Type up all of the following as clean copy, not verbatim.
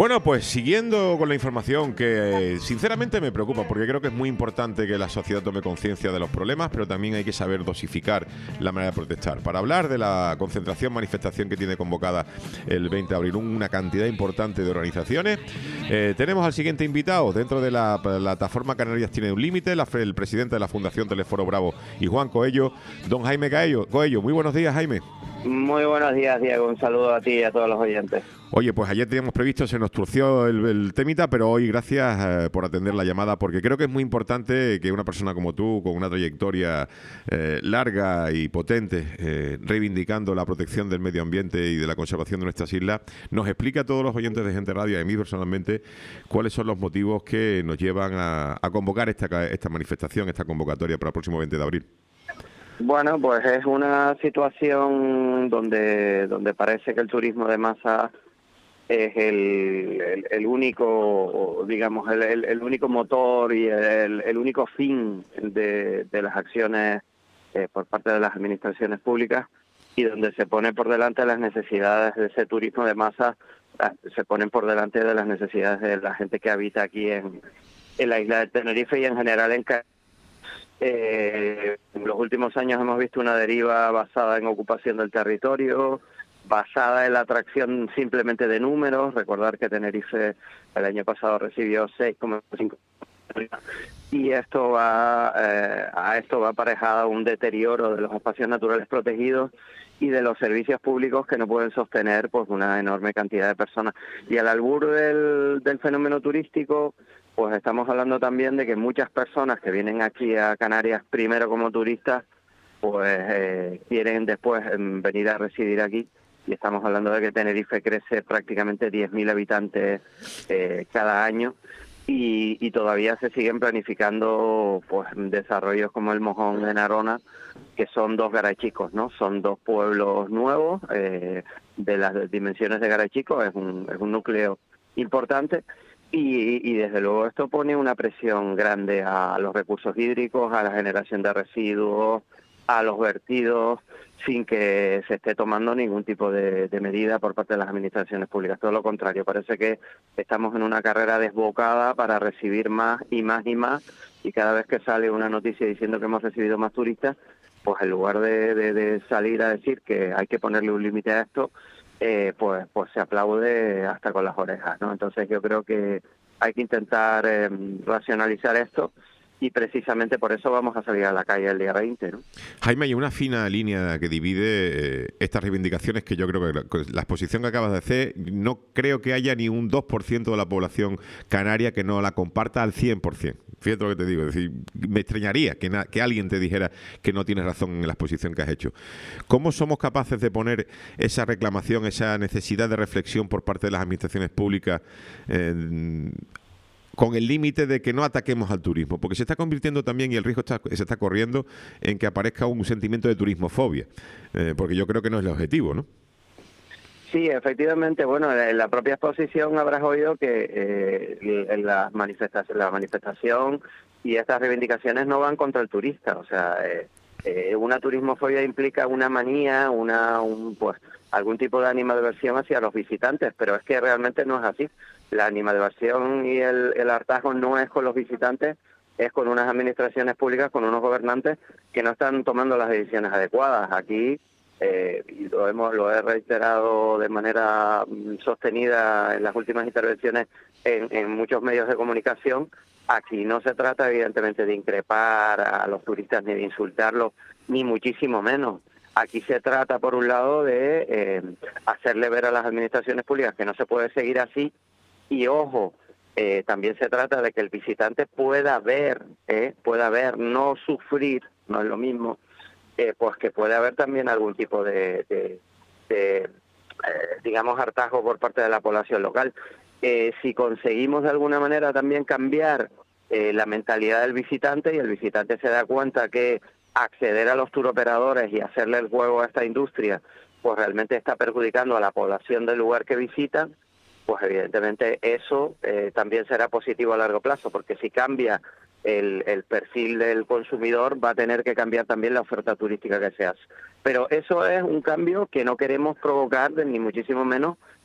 Bueno, pues siguiendo con la información que sinceramente me preocupa, porque creo que es muy importante que la sociedad tome conciencia de los problemas, pero también hay que saber dosificar la manera de protestar. Para hablar de la manifestación que tiene convocada el 20 de abril una cantidad importante de organizaciones, tenemos al siguiente invitado dentro de la plataforma Canarias Tiene un Límite, el presidente de la Fundación Teleforo Bravo y Juan Coello, don Jaime Coello. Muy buenos días, Jaime. Muy buenos días, Diego. Un saludo a ti y a todos los oyentes. Oye, pues ayer teníamos previsto, se nos torció el temita, pero hoy gracias por atender la llamada, porque creo que es muy importante que una persona como tú, con una trayectoria larga y potente, reivindicando la protección del medio ambiente y de la conservación de nuestras islas, nos explique a todos los oyentes de Gente Radio y a mí personalmente cuáles son los motivos que nos llevan a convocar esta manifestación, esta convocatoria para el próximo 20 de abril. Bueno, pues es una situación donde parece que el turismo de masa es el único, digamos, el único motor y el único fin de las acciones por parte de las administraciones públicas, y donde se pone por delante las necesidades de ese turismo de masa, se ponen por delante de las necesidades de la gente que habita aquí en la isla de Tenerife y en general en Canarias. En los últimos años hemos visto una deriva basada en ocupación del territorio, basada en la atracción simplemente de números. Recordar que Tenerife el año pasado recibió 6,5 y esto va aparejado un deterioro de los espacios naturales protegidos y de los servicios públicos que no pueden sostener pues una enorme cantidad de personas. Y al albur del fenómeno turístico, pues estamos hablando también de que muchas personas que vienen aquí a Canarias primero como turistas, pues quieren después venir a residir aquí. Y estamos hablando de que Tenerife crece prácticamente 10.000 habitantes cada año, y todavía se siguen planificando pues desarrollos como el Mojón de Narona, que son 2 Garachicos, ¿no? Son 2 pueblos nuevos de las dimensiones de Garachico, es un núcleo importante. Y desde luego esto pone una presión grande a los recursos hídricos, a la generación de residuos, a los vertidos, sin que se esté tomando ningún tipo de medida por parte de las administraciones públicas. Todo lo contrario, parece que estamos en una carrera desbocada para recibir más y más y más, y cada vez que sale una noticia diciendo que hemos recibido más turistas, pues en lugar de salir a decir que hay que ponerle un límite a esto, pues se aplaude hasta con las orejas, ¿no? Entonces yo creo que hay que intentar racionalizar esto, y precisamente por eso vamos a salir a la calle el día 20, ¿no? Jaime, hay una fina línea que divide estas reivindicaciones, que yo creo que la exposición que acabas de hacer, no creo que haya ni un 2% de la población canaria que no la comparta al 100%. Fíjate lo que te digo, es decir, me extrañaría que alguien te dijera que no tienes razón en la exposición que has hecho. ¿Cómo somos capaces de poner esa reclamación, esa necesidad de reflexión por parte de las administraciones públicas con el límite de que no ataquemos al turismo? Porque se está convirtiendo también, y el riesgo se está corriendo, en que aparezca un sentimiento de turismofobia, porque yo creo que no es el objetivo, ¿no? Sí, efectivamente. Bueno, en la propia exposición habrás oído que la manifestación y estas reivindicaciones no van contra el turista. O sea, una turismofobia implica una manía, pues algún tipo de animadversión hacia los visitantes, pero es que realmente no es así. La animadversión y el hartazgo no es con los visitantes, es con unas administraciones públicas, con unos gobernantes que no están tomando las decisiones adecuadas. Aquí, y lo he reiterado de manera sostenida en las últimas intervenciones en muchos medios de comunicación, aquí no se trata evidentemente de increpar a los turistas ni de insultarlos, ni muchísimo menos. Aquí se trata, por un lado, de hacerle ver a las administraciones públicas que no se puede seguir así, y ojo, también se trata de que el visitante pueda ver, no sufrir, no es lo mismo, pues que puede haber también algún tipo de digamos, hartazgo por parte de la población local. Si conseguimos de alguna manera también cambiar la mentalidad del visitante, y el visitante se da cuenta que acceder a los turoperadores y hacerle el juego a esta industria, pues realmente está perjudicando a la población del lugar que visita, pues evidentemente eso también será positivo a largo plazo, porque si cambia el perfil del consumidor, va a tener que cambiar también la oferta turística que se hace. Pero eso es un cambio que no queremos provocar, ni muchísimo menos,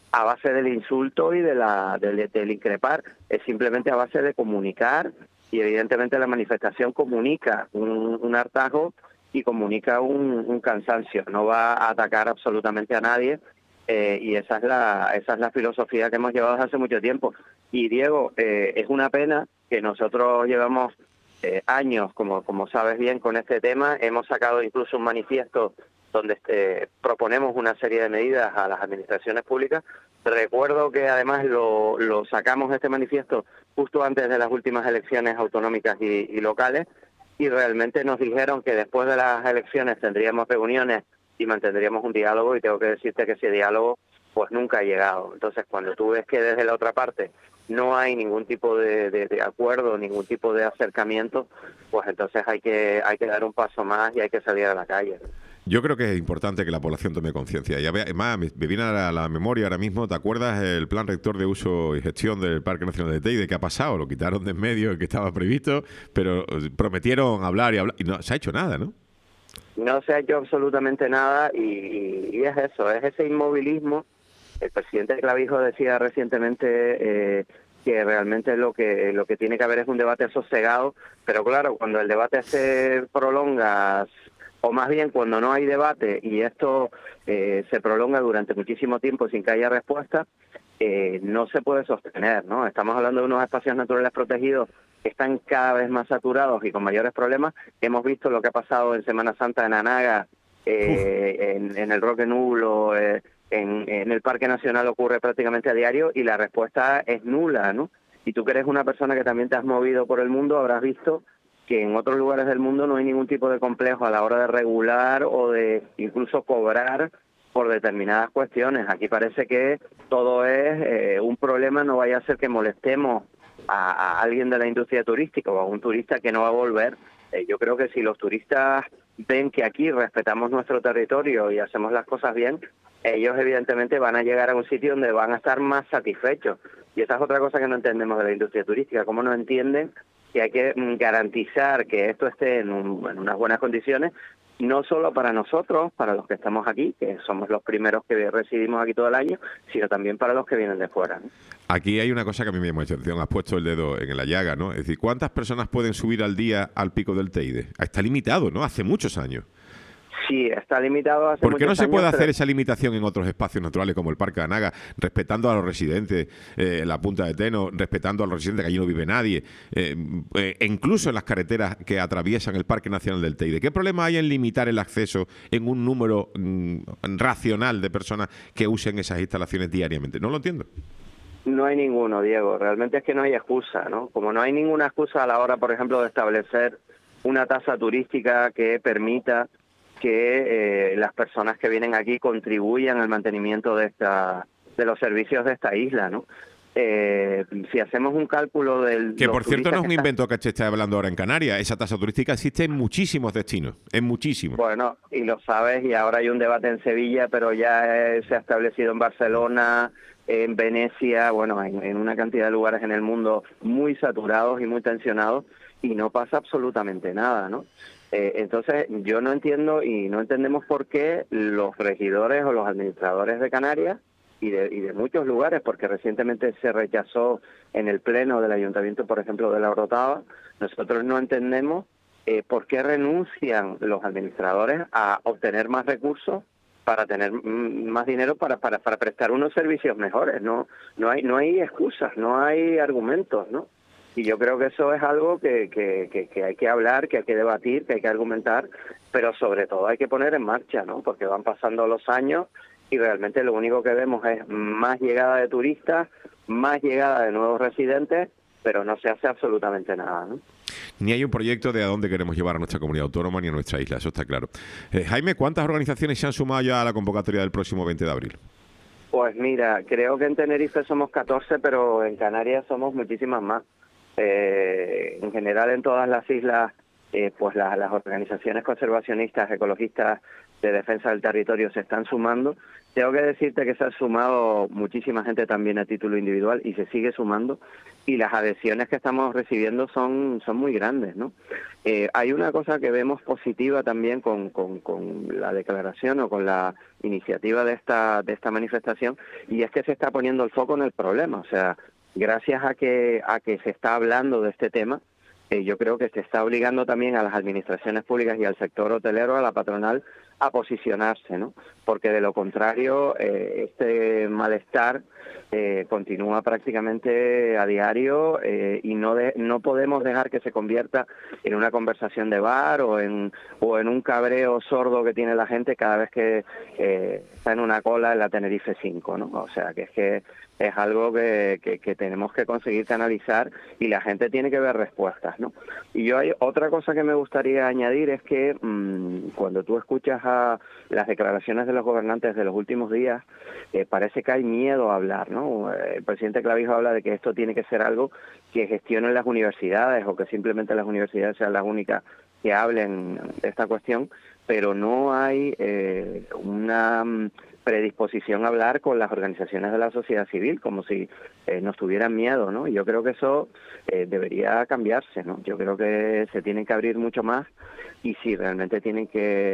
a base del insulto y del increpar, es simplemente a base de comunicar, y evidentemente la manifestación comunica un hartazgo y comunica un cansancio, no va a atacar absolutamente a nadie, y esa es la filosofía que hemos llevado desde hace mucho tiempo. Y Diego, es una pena que nosotros llevamos años, como sabes bien, con este tema. Hemos sacado incluso un manifiesto donde proponemos una serie de medidas a las administraciones públicas. Recuerdo que además lo sacamos este manifiesto justo antes de las últimas elecciones autonómicas y locales, y realmente nos dijeron que después de las elecciones tendríamos reuniones y mantendríamos un diálogo, y tengo que decirte que ese diálogo pues nunca ha llegado. Entonces, cuando tú ves que desde la otra parte no hay ningún tipo de acuerdo, ningún tipo de acercamiento, pues entonces hay que dar un paso más y hay que salir a la calle. Yo creo que es importante que la población tome conciencia. Y además, me viene a la memoria ahora mismo, ¿te acuerdas el plan rector de uso y gestión del Parque Nacional de Teide? ¿Qué ha pasado? Lo quitaron de en medio, el que estaba previsto, pero prometieron hablar y no se ha hecho nada, ¿no? No se ha hecho absolutamente nada, y es eso, es ese inmovilismo. El presidente Clavijo decía recientemente que realmente lo que tiene que haber es un debate sosegado, pero claro, cuando el debate se prolonga, o más bien cuando no hay debate y esto se prolonga durante muchísimo tiempo sin que haya respuesta, no se puede sostener, ¿no? Estamos hablando de unos espacios naturales protegidos que están cada vez más saturados y con mayores problemas. Hemos visto lo que ha pasado en Semana Santa en Anaga, en el Roque Nulo, en el Parque Nacional ocurre prácticamente a diario, y la respuesta es nula, ¿no? Y tú que eres una persona que también te has movido por el mundo, habrás visto que en otros lugares del mundo no hay ningún tipo de complejo a la hora de regular o de incluso cobrar por determinadas cuestiones. Aquí parece que todo es un problema, no vaya a ser que molestemos a alguien de la industria turística o a un turista que no va a volver. Yo creo que si los turistas ven que aquí respetamos nuestro territorio y hacemos las cosas bien, ellos evidentemente van a llegar a un sitio donde van a estar más satisfechos. Y esa es otra cosa que no entendemos de la industria turística, cómo no entienden que hay que garantizar que esto esté en unas buenas condiciones, no solo para nosotros, para los que estamos aquí, que somos los primeros que residimos aquí todo el año, sino también para los que vienen de fuera, ¿no? Aquí hay una cosa que a mí me llama la atención. Has puesto el dedo en la llaga, ¿no? Es decir, ¿cuántas personas pueden subir al día al pico del Teide? Está limitado, ¿no? Hace muchos años. Sí, está limitado hace muchos años. ¿Por qué no se puede hacer esa limitación en otros espacios naturales como el Parque de Anaga, respetando a los residentes, la Punta de Teno, respetando a los residentes, que allí no vive nadie, incluso en las carreteras que atraviesan el Parque Nacional del Teide? ¿Qué problema hay en limitar el acceso en un número racional de personas que usen esas instalaciones diariamente? No lo entiendo. No hay ninguno, Diego. Realmente es que no hay excusa, ¿no? Como no hay ninguna excusa a la hora, por ejemplo, de establecer una tasa turística que permita que las personas que vienen aquí contribuyan al mantenimiento de los servicios de esta isla, ¿no? Si hacemos un cálculo del... Que por cierto no es un invento que se está hablando ahora en Canarias. Esa tasa turística existe en muchísimos destinos, en muchísimos. Bueno, y lo sabes, y ahora hay un debate en Sevilla, pero ya se ha establecido en Barcelona, en Venecia, bueno, en una cantidad de lugares en el mundo muy saturados y muy tensionados, y no pasa absolutamente nada, ¿no? Entonces, yo no entiendo y no entendemos por qué los regidores o los administradores de Canarias y de muchos lugares, porque recientemente se rechazó en el pleno del ayuntamiento, por ejemplo, de La Orotava, nosotros no entendemos por qué renuncian los administradores a obtener más recursos para tener más dinero para prestar unos servicios mejores. No hay excusas, no hay argumentos, ¿no? Y yo creo que eso es algo que hay que hablar, que hay que debatir, que hay que argumentar, pero sobre todo hay que poner en marcha, ¿no? Porque van pasando los años y realmente lo único que vemos es más llegada de turistas, más llegada de nuevos residentes, pero no se hace absolutamente nada, ¿no? Ni hay un proyecto de a dónde queremos llevar a nuestra comunidad autónoma ni a nuestra isla, eso está claro. Jaime, ¿cuántas organizaciones se han sumado ya a la convocatoria del próximo 20 de abril? Pues mira, creo que en Tenerife somos 14, pero en Canarias somos muchísimas más. En general en todas las islas, pues las organizaciones conservacionistas, ecologistas de defensa del territorio se están sumando. Tengo que decirte que se ha sumado muchísima gente también a título individual y se sigue sumando, y las adhesiones que estamos recibiendo son muy grandes, ¿no? Hay una cosa que vemos positiva también con la declaración o con la iniciativa de esta manifestación, y es que se está poniendo el foco en el problema. O sea, gracias a que se está hablando de este tema, yo creo que se está obligando también a las administraciones públicas y al sector hotelero, a la patronal, a posicionarse, ¿no? Porque de lo contrario, este malestar continúa prácticamente a diario, y no podemos dejar que se convierta en una conversación de bar o en un cabreo sordo que tiene la gente cada vez que está en una cola en la Tenerife 5, ¿no? O sea, que es algo que tenemos que conseguir canalizar, y la gente tiene que ver respuestas, ¿no? Y hay otra cosa que me gustaría añadir, es que cuando tú escuchas a las declaraciones de los gobernantes de los últimos días, parece que hay miedo a hablar, ¿no? El presidente Clavijo habla de que esto tiene que ser algo que gestionen las universidades, o que simplemente las universidades sean las únicas que hablen de esta cuestión, pero no hay una predisposición a hablar con las organizaciones de la sociedad civil, como si nos tuvieran miedo, ¿no? Y yo creo que eso debería cambiarse, ¿no? Yo creo que se tienen que abrir mucho más, y si realmente tienen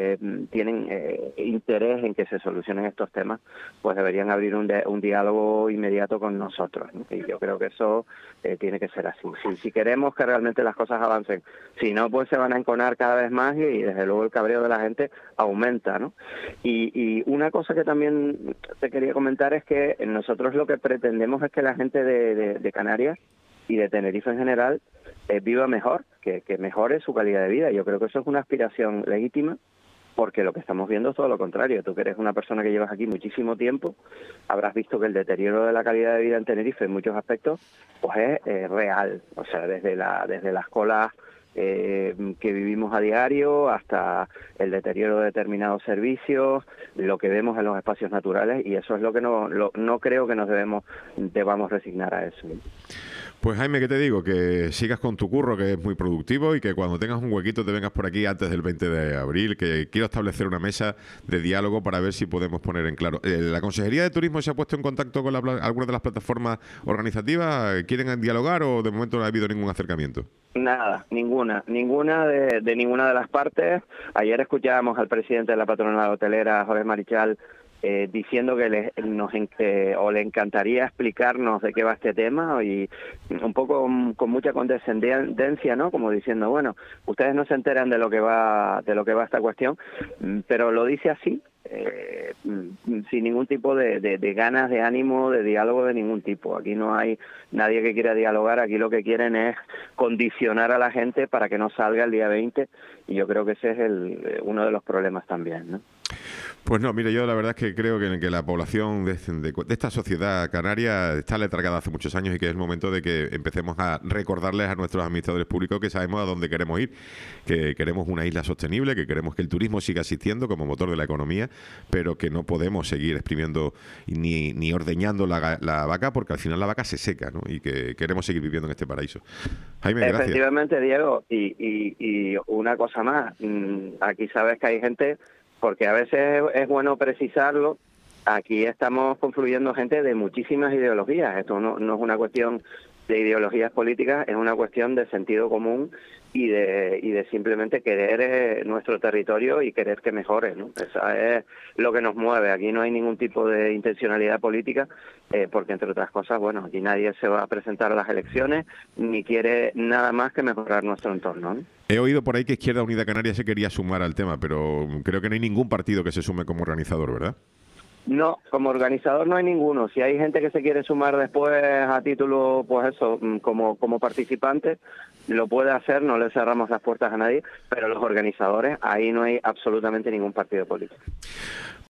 interés en que se solucionen estos temas, pues deberían abrir un diálogo inmediato con nosotros, ¿no? Y yo creo que eso tiene que ser así. Si queremos que realmente las cosas avancen, si no, pues se van a enconar cada vez más, y desde luego el cabreo de la gente aumenta, ¿no? Y una cosa que también te quería comentar es que nosotros lo que pretendemos es que la gente de Canarias y de Tenerife en general viva mejor, que mejore su calidad de vida. Yo creo que eso es una aspiración legítima, porque lo que estamos viendo es todo lo contrario. Tú que eres una persona que llevas aquí muchísimo tiempo, habrás visto que el deterioro de la calidad de vida en Tenerife en muchos aspectos pues es real. O sea, desde las colas que vivimos a diario hasta el deterioro de determinados servicios, lo que vemos en los espacios naturales, y eso es lo que no creo que debamos resignar a eso. Pues Jaime, ¿qué te digo? Que sigas con tu curro, que es muy productivo, y que cuando tengas un huequito te vengas por aquí antes del 20 de abril, que quiero establecer una mesa de diálogo para ver si podemos poner en claro. ¿La Consejería de Turismo se ha puesto en contacto con alguna de las plataformas organizativas? ¿Quieren dialogar o de momento no ha habido ningún acercamiento? Nada, ninguna de ninguna de las partes. Ayer escuchábamos al presidente de la patronal hotelera, Jorge Marichal, diciendo que le encantaría explicarnos de qué va este tema, y un poco con mucha condescendencia, ¿no? Como diciendo, bueno, ustedes no se enteran de lo que va esta cuestión, pero lo dice así, sin ningún tipo de ganas, de ánimo, de diálogo de ningún tipo. Aquí no hay nadie que quiera dialogar, aquí lo que quieren es condicionar a la gente para que no salga el día 20, y yo creo que ese es uno de los problemas también, ¿no? Pues no, mire, yo la verdad es que creo que la población de esta sociedad canaria está letargada hace muchos años, y que es el momento de que empecemos a recordarles a nuestros administradores públicos que sabemos a dónde queremos ir, que queremos una isla sostenible, que queremos que el turismo siga existiendo como motor de la economía, pero que no podemos seguir exprimiendo ni ordeñando la vaca, porque al final la vaca se seca, ¿no? Y que queremos seguir viviendo en este paraíso. Jaime, gracias. Efectivamente, Diego, y una cosa más, aquí sabes que hay gente, porque a veces es bueno precisarlo, aquí estamos confluyendo gente de muchísimas ideologías. Esto no es una cuestión de ideologías políticas, es una cuestión de sentido común y de simplemente querer nuestro territorio y querer que mejore, ¿no? Eso es lo que nos mueve. Aquí no hay ningún tipo de intencionalidad política, porque entre otras cosas, bueno, aquí nadie se va a presentar a las elecciones ni quiere nada más que mejorar nuestro entorno, ¿no? He oído por ahí que Izquierda Unida Canaria se quería sumar al tema, pero creo que no hay ningún partido que se sume como organizador, ¿verdad? No, como organizador no hay ninguno. Si hay gente que se quiere sumar después a título, pues eso, como participante, lo puede hacer, no le cerramos las puertas a nadie, pero los organizadores, ahí no hay absolutamente ningún partido político.